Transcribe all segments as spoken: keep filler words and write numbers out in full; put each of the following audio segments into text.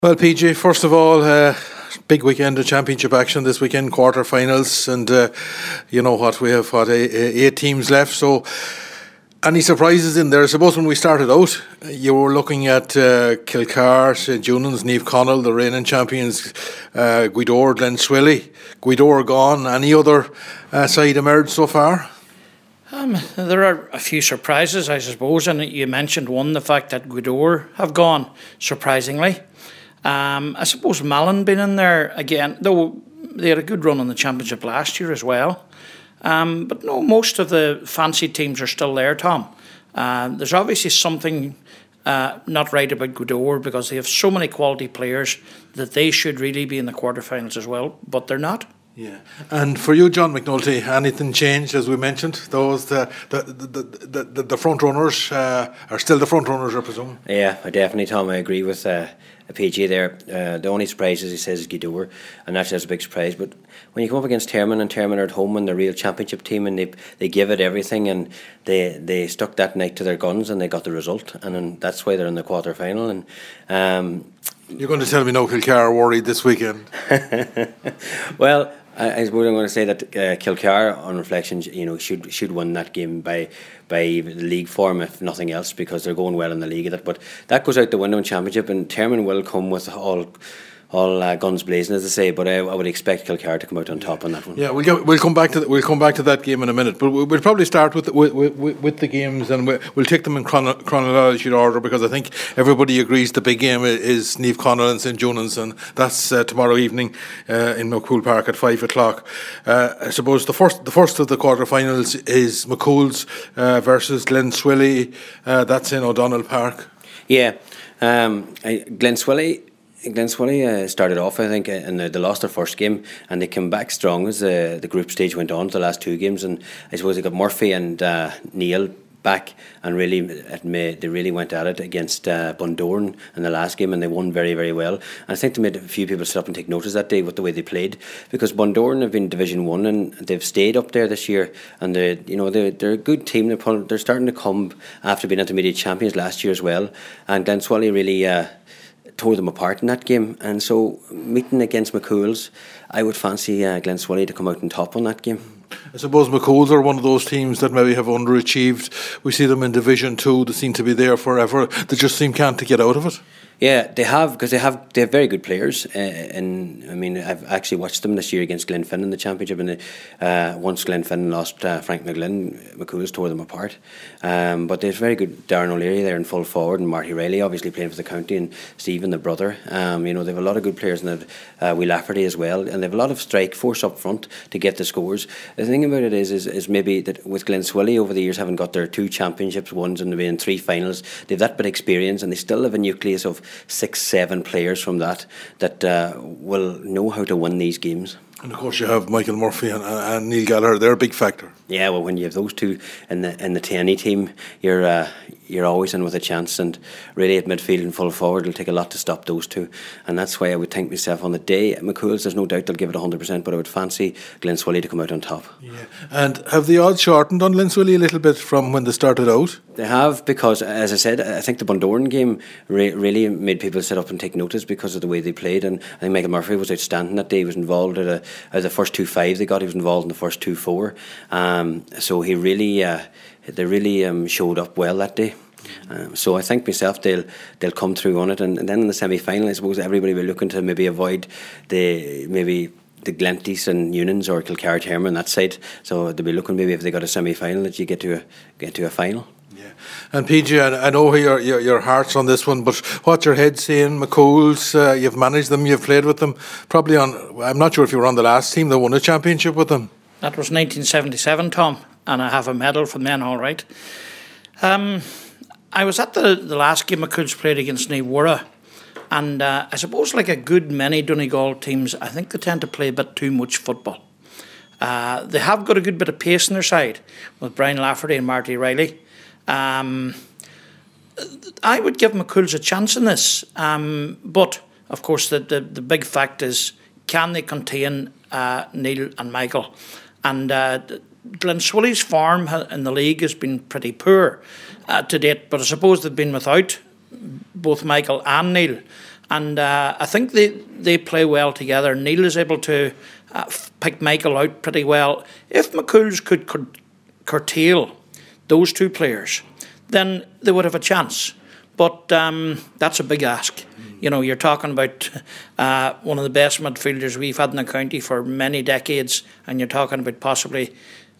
Well, P J, first of all, uh, big weekend of championship action this weekend, quarter-finals, and uh, you know what, we have what eight, eight teams left, so any surprises in there? I suppose when we started out, you were looking at uh, Kilcar, Saint Junans, Niamh Conaill, the reigning champions, uh, Gweedore, Glenswilly. Gweedore gone. Any other uh, side emerged so far? Um, there are a few surprises, I suppose, and you mentioned one, the fact that Gweedore have gone, surprisingly. Um, I suppose Malin been in there again, though they had a good run in the championship last year as well. Um, but no, most of the fancy teams are still there, Tom. Uh, there's obviously something uh, not right about Gweedore because they have so many quality players that they should really be in the quarterfinals as well, but they're not. Yeah, and for you, John McNulty, anything changed as we mentioned? Those the the the the, the, the front runners uh, are still the front runners, I presume. Yeah, I definitely, Tom. I agree with uh, P G there. Uh, the only surprise, as he says, is Gweedore, and actually that's a big surprise. But when you come up against Termon, and Termon are at home and the real championship team, and they they give it everything, and they they stuck that night to their guns, and they got the result, and then that's why they're in the quarter final. And um, you're going to tell me no Kilcar are worried this weekend? Well, I, I suppose I'm going to say that uh, Kilcar, on reflection, you know, should should win that game by by the league form, if nothing else, because they're going well in the league. But that goes out the window in championship, and Termon will come with all. All uh, guns blazing, as they say, but I, I would expect Kilcar to come out on top on that one. Yeah, we'll get, we'll come back to the, we'll come back to that game in a minute, but we'll, we'll probably start with the, with, with, with the games, and we'll, we'll take them in chrono, chronological order, because I think everybody agrees the big game is Niamh Conaill and Saint Junans, and that's uh, tomorrow evening uh, in McCool Park at five o'clock. Uh, I suppose the first the first of the quarterfinals is McCool's uh, versus Glenswilly. Uh, that's in O'Donnell Park. Yeah, um, I, Glenswilly. Glenswilly uh, started off, I think, and they lost their first game, and they came back strong as the, the group stage went on to the last two games. And I suppose they got Murphy and uh, Neil back, and really it made, they really went at it against uh, Bundoran in the last game, and they won very, very well. And I think they made a few people sit up and take notice that day with the way they played, because Bundoran have been Division One and they've stayed up there this year, and they, you know, they're they're a good team. They're they're starting to come after being intermediate champions last year as well, and Glenswilly really. Uh, tore them apart in that game, and so meeting against McCool's, I would fancy uh, Glenswilly to come out on top on that game. I suppose McCool's are one of those teams that maybe have underachieved. We see them in Division Two; they seem to be there forever. They just seem can't to get out of it. Yeah, they have, because they have they have very good players, uh, and I mean I've actually watched them this year against Glenfinnan in the championship, and uh, once Glenfinnan lost uh, Frank McGlynn, McCool's tore them apart. Um, but there's very good Darren O'Leary there in full forward, and Marty Riley obviously playing for the county, and Stephen the brother. Um, you know, they have a lot of good players, and uh, Will Lafferty as well, and they have a lot of strike force up front to get the scores. The thing about it is, is, is maybe that with Glenswilly over the years having got their two championships, ones and maybe in three finals, they've that bit of experience, and they still have a nucleus of six, seven players from that that uh, will know how to win these games. And of course you have Michael Murphy and, and Neil Gallagher. They're a big factor. Yeah, well, when you have those two in the in the T N E team, you're uh, you're always in with a chance. And really at midfield and full forward, it'll take a lot to stop those two. And that's why I would think myself on the day at McCool's, there's no doubt they'll give it one hundred percent, but I would fancy Glenswilly to come out on top. Yeah. And have the odds shortened on Glenswilly a little bit from when they started out? They have, because, as I said, I think the Bundoran game re- really made people sit up and take notice because of the way they played. And I think Michael Murphy was outstanding that day. He was involved at, a, at the first two five they got. He was involved in the first two four. Um, so he really, uh, they really um, showed up well that day. Um, so I think myself they'll they'll come through on it, and, and then in the semi final, I suppose everybody will be looking to maybe avoid the maybe. the Glenties and Unans or Kilcar Termon on that side. So they'll be looking maybe if they got a semi final that you get to a get to a final. Yeah. And P G, I, I know your, your your heart's on this one, but what's your head saying? McCool's, uh, you've managed them, you've played with them. Probably on. I'm not sure if you were on the last team that won a championship with them. That was nineteen seventy-seven, Tom, and I have a medal from then. All right. Um, I was at the the last game McCool's played against Niamh. And uh, I suppose, like a good many Donegal teams, I think they tend to play a bit too much football. Uh, they have got a good bit of pace on their side with Brian Lafferty and Marty Riley. Um, I would give McCool's a chance in this. Um, but, of course, the, the, the big fact is, can they contain uh, Neil and Michael? And uh, Glenswilly's form in the league has been pretty poor uh, to date. But I suppose they've been without both Michael and Neil. And uh, I think they, they play well together. Neil is able to uh, pick Michael out pretty well. If McCool's could cur- curtail those two players, then they would have a chance. But um, that's a big ask. You know, you're talking about uh, one of the best midfielders we've had in the county for many decades, and you're talking about possibly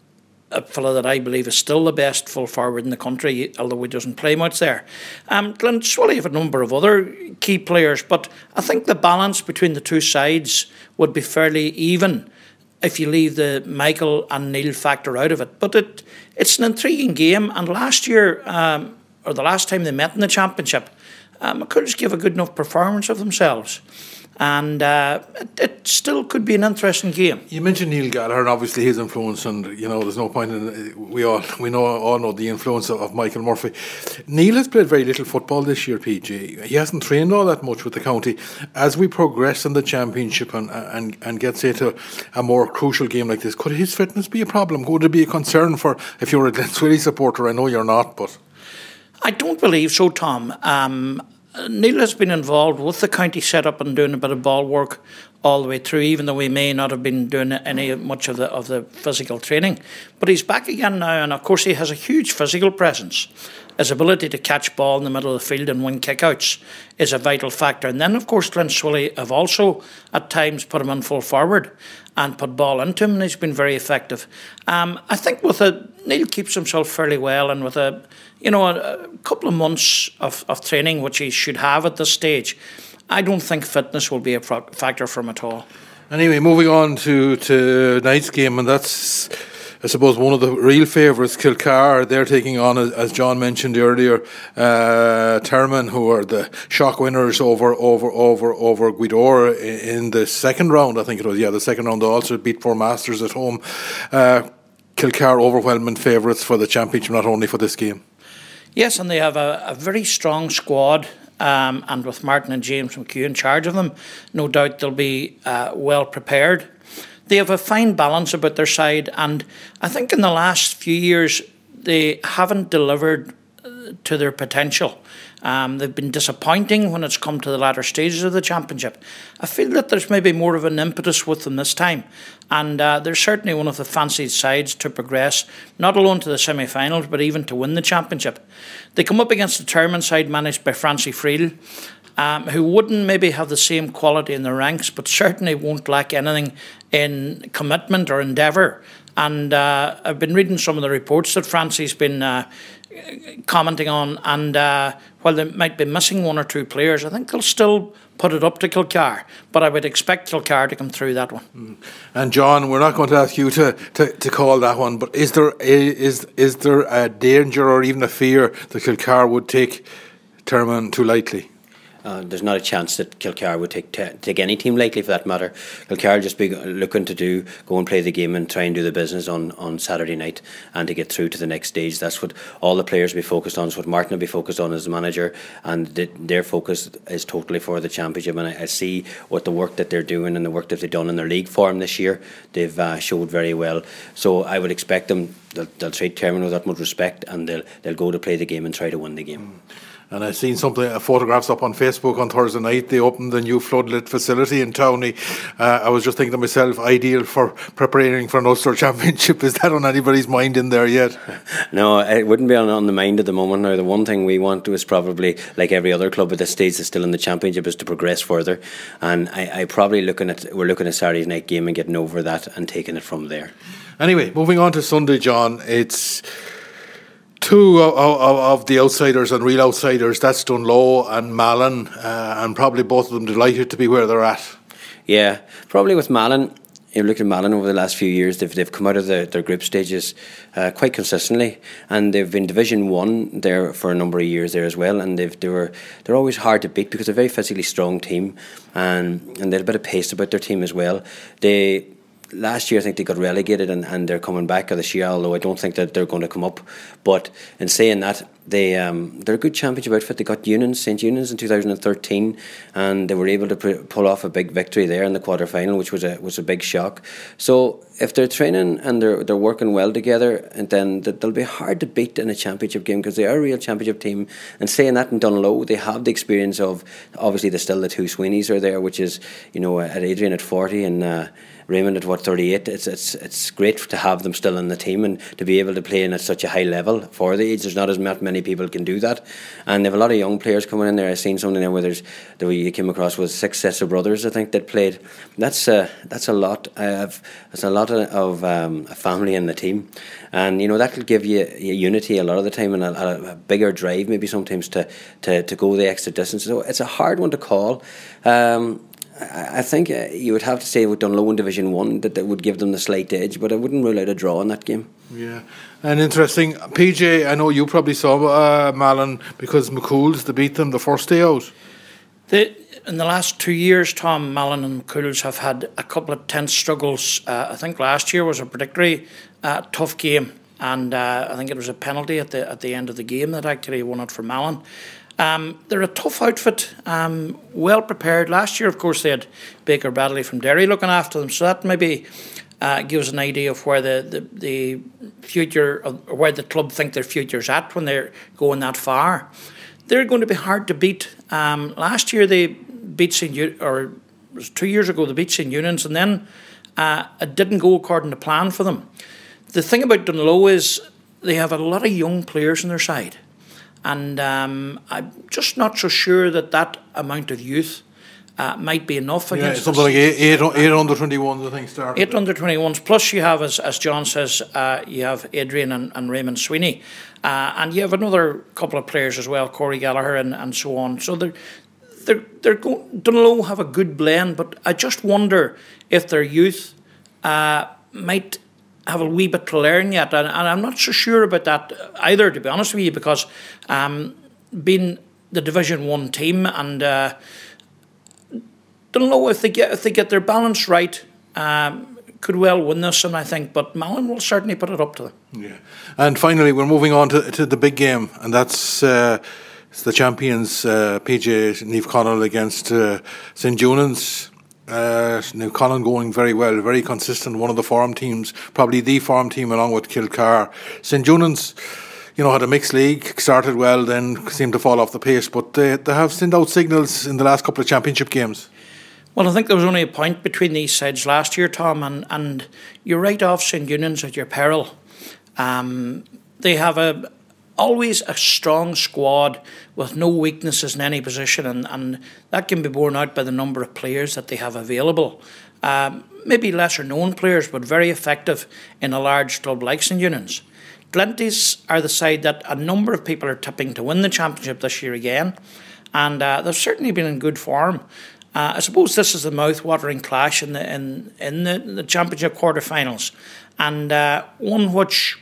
a fellow that I believe is still the best full forward in the country, although he doesn't play much there. Um, Glenswilly have a number of other key players, but I think the balance between the two sides would be fairly even if you leave the Michael and Neil factor out of it. But it it's an intriguing game, and last year, um, or the last time they met in the championship, uh, McCool's gave a good enough performance of themselves. And uh, it, it still could be an interesting game. You mentioned Neil Gallagher, and obviously his influence, and you know there's no point in we all we know all know the influence of, of Michael Murphy. Neil has played very little football this year, P J. He hasn't trained all that much with the county. As we progress in the championship and and and get say to a more crucial game like this, could his fitness be a problem? Could it be a concern for if you're a Glenswilly supporter? I know you're not, but I don't believe so, Tom. Um, Neil has been involved with the county setup and doing a bit of ball work all the way through, even though he may not have been doing any much of the of the physical training. But he's back again now, and of course he has a huge physical presence. His ability to catch ball in the middle of the field and win kickouts is a vital factor. And then, of course, Glenswilly have also at times put him in full forward and put ball into him, and he's been very effective. Um, I think with a Neil keeps himself fairly well, and with a you know a, a couple of months of, of training, which he should have at this stage, I don't think fitness will be a pro- factor for him at all. Anyway, moving on to to tonight's game, and that's, I suppose, one of the real favourites, Kilcar. They're taking on, as John mentioned earlier, uh, Termon, who are the shock winners over over over over Gweedore in the second round. I think it was, yeah, the second round. They also beat Four Masters at home. Uh, Kilcar overwhelming favourites for the championship, not only for this game. Yes, and they have a, a very strong squad. Um, and with Martin and James McHugh in charge of them, no doubt they'll be uh, well prepared. They have a fine balance about their side, and I think in the last few years they haven't delivered to their potential. Um, they've been disappointing when it's come to the latter stages of the championship. I feel that there's maybe more of an impetus with them this time, and uh, they're certainly one of the fancied sides to progress, not alone to the semi-finals, but even to win the championship. They come up against the Termon side managed by Francie Friel, um, who wouldn't maybe have the same quality in the ranks, but certainly won't lack anything in commitment or endeavour. And uh, I've been reading some of the reports that Francie's been uh, commenting on, and uh, while they might be missing one or two players, I think they'll still put it up to Kilcar. But I would expect Kilcar to come through that one. Mm. And John, we're not going to ask you to, to, to call that one, but is there a, is is there a danger or even a fear that Kilcar would take Termon too lightly? Uh, there's not a chance that Kilcar would take t- take any team lightly, for that matter. Kilcar will just be looking to do go and play the game and try and do the business on, on Saturday night and to get through to the next stage. That's what all the players will be focused on. It's what Martin will be focused on as the manager, and th- their focus is totally for the championship. And I, I see what the work that they're doing and the work that they've done in their league form this year. They've uh, showed very well. So I would expect them. They'll, they'll treat Termon with utmost respect, and they'll they'll go to play the game and try to win the game. Mm. And I've seen something, uh, photographs up on Facebook on Thursday night. They opened the new floodlit facility in Towney. Uh, I was just thinking to myself, ideal for preparing for an Ulster Championship. Is that on anybody's mind in there yet? No, it wouldn't be on, on the mind at the moment. Now, the one thing we want to is probably, like every other club at this stage that's still in the Championship, is to progress further. And I, I probably looking at we're looking at Saturday's night game and getting over that and taking it from there. Anyway, moving on to Sunday, John. It's two of, of, of the outsiders and real outsiders, that's Dunloe and Malin, uh, and probably both of them delighted to be where they're at. Yeah, probably with Malin. You look at Malin over the last few years, they've they've come out of the, their group stages uh, quite consistently, and they've been Division One there for a number of years there as well. And they've they were they're always hard to beat because they're a very physically strong team, and and they had a bit of pace about their team as well. They. Last year I think they got relegated and, and they're coming back this year, although I don't think that they're going to come up. But in saying that, they um, they're a good championship outfit. They got Eunans, Saint Eunans in two thousand thirteen, and they were able to pu- pull off a big victory there in the quarter final, which was a was a big shock. So if they're training and they're they're working well together, and then they'll be hard to beat in a championship game because they are a real championship team. And saying that in Dunlow, they have the experience of obviously there's still the two Sweeneys are there, which is you know at Adrian at forty and. Uh, Raymond at what thirty-eight. It's it's it's great to have them still in the team and to be able to play in at such a high level for the age. There's not as many people can do that, and they have a lot of young players coming in there. I've seen something there where there's the way you came across was six sets of brothers I think that played. That's uh, that's a lot. I have there's a lot of, of um, a family in the team, and you know that will give you a unity a lot of the time and a, a bigger drive maybe sometimes to, to to go the extra distance. So it's a hard one to call. Um, I think you would have to say with Dunlow in Division One that that would give them the slight edge, but I wouldn't rule out a draw in that game. Yeah, and interesting, P J. I know you probably saw uh, Malin because McCool's to beat them the first day out. The, in the last two years, Tom, Malin and McCool's have had a couple of tense struggles. Uh, I think last year was a particularly uh, tough game, and uh, I think it was a penalty at the at the end of the game that actually won it for Malin. Um, they're a tough outfit, um, well prepared. Last year, of course, they had Baker Bradley from Derry looking after them, so that maybe uh, gives an idea of where the, the, the future, or where the club think their future's at when they're going that far. They're going to be hard to beat. Um, last year they beat Saint U- or it was two years ago they beat Saint Eunans, and then uh, it didn't go according to plan for them. The thing about Dunlow is they have a lot of young players on their side. And um, I'm just not so sure that that amount of youth uh, might be enough yeah, against something like eight, eight, eight under twenty-ones, I think, started. Eight under twenty-ones. Plus, you have, as as John says, uh, you have Adrian and, and Raymond Sweeney, uh, and you have another couple of players as well, Corey Gallagher and, and so on. So they're they're they're going. Dunlow have a good blend, but I just wonder if their youth uh, might have a wee bit to learn yet, and, and I'm not so sure about that either, to be honest with you, because um, being the Division One team, and uh, don't know if they get if they get their balance right, um, could well win this, and I think, but Malin will certainly put it up to them. Yeah, and finally we're moving on to to the big game, and that's uh, it's the champions uh, P J Niamh Conaill against uh, Saint Eunans. Uh, Niamh Conaill going very well, very consistent, one of the form teams, probably the form team along with Kilcar. Saint Eunans, you know, had a mixed league, started well, then seemed to fall off the pace, but they, they have sent out signals in the last couple of championship games. Well, I think there was only a point between these sides last year, Tom, and, and you're right off Saint Eunans at your peril. Um, they have a always a strong squad with no weaknesses in any position, and, and that can be borne out by the number of players that they have available. Um, maybe lesser known players, but very effective in a large club like Saint Eunans. Glenties are the side that a number of people are tipping to win the championship this year again, and uh, they've certainly been in good form. Uh, I suppose this is the mouth-watering clash in the in, in the, the championship quarter-finals, and uh, one which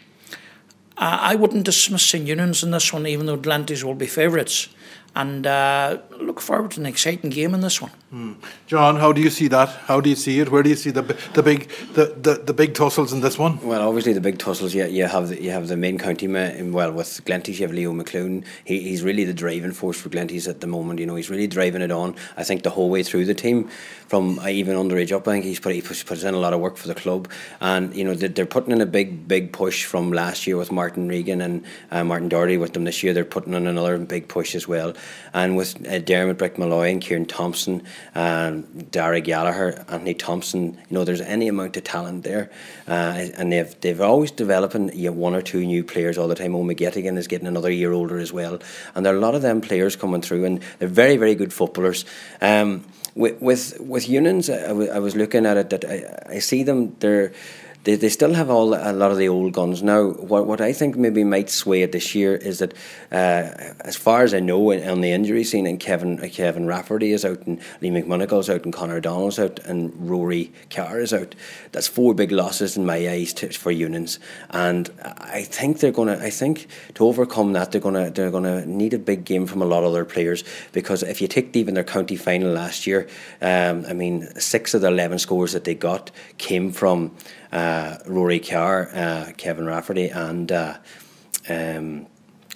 Uh, I wouldn't dismiss Saint Eunans in this one, even though Glenties will be favourites. And uh, look forward to an exciting game in this one. Hmm. John, how do you see that? How do you see it? Where do you see the the big the, the, the big tussles in this one? Well, obviously the big tussles. Yeah, you have the, you have the main county. Well, with Glenties, you have Leo McClune. He, he's really the driving force for Glenties at the moment. You know, he's really driving it on. I think the whole way through the team, from uh, even underage up. I think he's put he puts, puts in a lot of work for the club, and you know they're, they're putting in a big big push from last year with Martin Regan and uh, Martin Doherty with them this year. They're putting in another big push as well. And with uh, Dermot Brick-Malloy and Kieran Thompson and Dara Gallagher, Anthony Thompson, you know, there's any amount of talent there, uh, and they've they've always developing you know, one or two new players all the time. Owen McGettigan is getting another year older as well, and there are a lot of them players coming through, and they're very very good footballers. Um, with with with Eunans, I, w- I was looking at it that I, I see them they're. They they still have all a lot of the old guns now. What what I think maybe might sway it this year is that, uh, as far as I know, on the injury scene, and Kevin Kevin Rafferty is out, and Lee McMonaghle's out, and Conor O'Donnell's out, and Rory Carr is out. That's four big losses in my eyes to, for Eunans, and I think they're gonna. I think to overcome that, they're gonna they're gonna need a big game from a lot of other players, because if you take even their county final last year, um, I mean, six of the eleven scores that they got came from. Uh, Rory Carr, uh, Kevin Rafferty, and uh, um,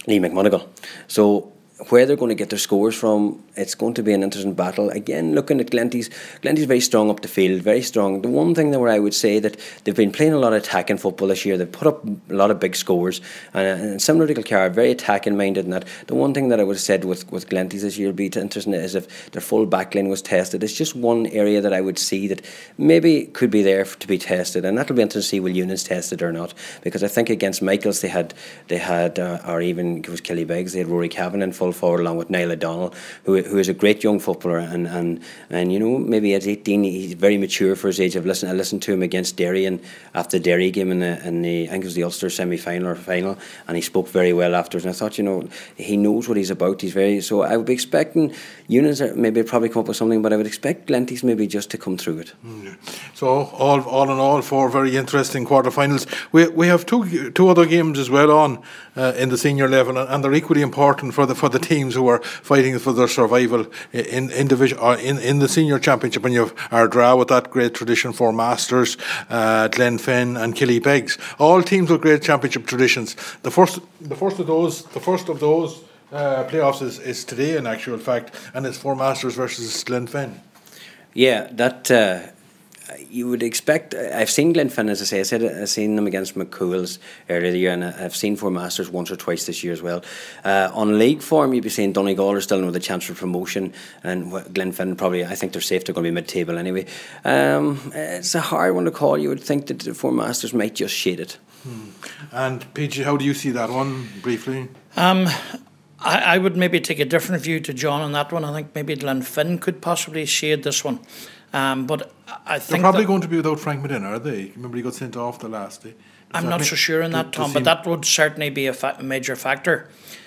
Lee McMonagle. So where they're going to get their scores from, it's going to be an interesting battle. Again, looking at Glenties, Glenties very strong up the field, very strong. The one thing that where I would say that they've been playing a lot of attacking football this year, they've put up a lot of big scores, and, and similar to Kilcara, very attacking minded. And that the one thing that I would have said with, with Glenties this year would be interesting is if their full back line was tested. It's just one area that I would see that maybe could be there to be tested, and that'll be interesting to see will Eunice test it or not, because I think against Michaels they had they had uh, or even it was Kelly Beggs, they had Rory Cavan in full forward along with Niall O'Donnell, who who is a great young footballer, and and, and you know, maybe at eighteen he's very mature for his age. I've listened I listened to him against Derry and after the Derry game in the, in the I think it was the Ulster semi final or final, and he spoke very well afterwards, and I thought, you know, he knows what he's about. He's very so I would be expecting Eunice maybe probably come up with something, but I would expect Glenties maybe just to come through it. Mm. So all all in all, four very interesting quarterfinals. We we have two two other games as well on uh, in the senior level, and they're equally important for the for the teams who are fighting for their survival in in division or in, in the senior championship. And you have Ardra with that great tradition for Masters, uh, Glenfin and Killybegs, all teams with great championship traditions. The first the first of those the first of those uh, playoffs is, is today in actual fact, and it's for Masters versus Glenfin. Yeah, that uh, you would expect. I've seen Glenfin, as I say. I said I've seen them against McCool's earlier the year, and I've seen four Masters once or twice this year as well. Uh, on league form, you'd be saying Donegal are still with a chance for promotion, and Glenfin probably. I think they're safe. They're going to be mid-table anyway. Um, it's a hard one to call. You would think that the four Masters might just shade it. Hmm. And P G, how do you see that one briefly? Um. I, I would maybe take a different view to John on that one. I think maybe Glenfin could possibly shade this one. Um, but I think they're probably going to be without Frank Medina, are they? Remember, he got sent off the last day. Does I'm not so sure in that, Tom, but that would certainly be a, fa- a major factor.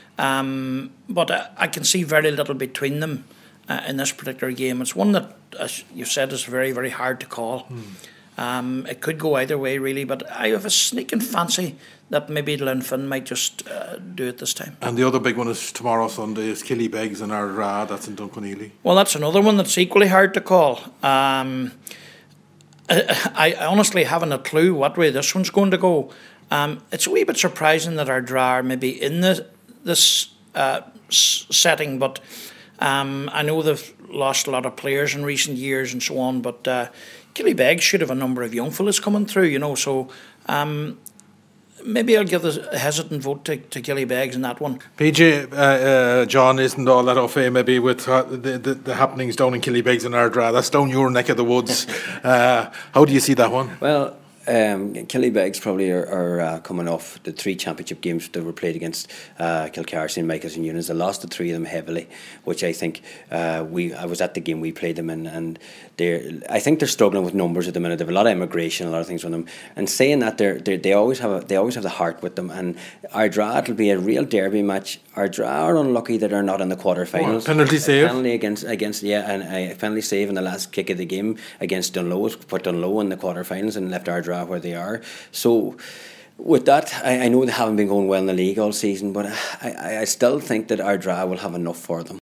Um, but I, I can see very little between them uh, in this particular game. It's one that, as you said, is very, very hard to call. Hmm. Um, it could go either way, really, but I have a sneaking fancy that maybe Glenfin might just uh, do it this time. And the other big one is tomorrow Sunday is Killybegs and Ardra. That's in Dunconneely. Well, that's another one that's equally hard to call. Um, I, I honestly haven't a clue what way this one's going to go. Um, it's a wee bit surprising that Ardra are maybe in the, this uh, s- setting, but um, I know they've lost a lot of players in recent years and so on, but uh, Killybegs should have a number of young fellas coming through, you know, so um, maybe I'll give a hesitant vote to, to Killybegs in that one. P J, uh, uh, John isn't all that off, eh, maybe with uh, the, the, the happenings down in Killybegs and Ardra. That's down your neck of the woods. uh, how do you see that one? Well, Um, Killybegs probably are, are uh, coming off the three championship games that were played against uh, Kilcar, Saint Michael's and Eunice. They lost the three of them heavily, which I think uh, we I was at the game we played them in, and they I think they're struggling with numbers at the minute. They have a lot of immigration, a lot of things with them. And saying that, they they they always have a, they always have the heart with them. And Ardra, it'll be a real derby match. Ardra are unlucky that they're not in the quarterfinals. Oh, penalty save. Penalty against against yeah, and a penalty save in the last kick of the game against Dunlow, put Dunlow in the quarterfinals and left Ardra where they are. So with that, I, I know they haven't been going well in the league all season, but I, I, I still think that Ardra will have enough for them.